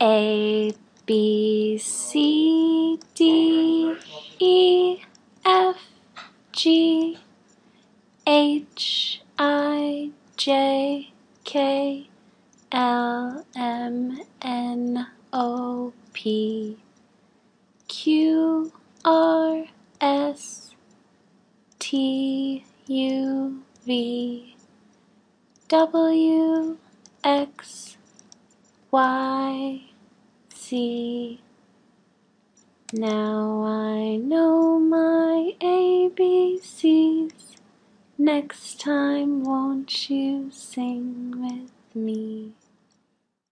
A, B, C, D, E, F, G, H, I, J, K, L, M, N, O, P, Q, R, S, T, U, V, W, X, Y, Z. Now I know my ABCs. Next time, won't you sing with me?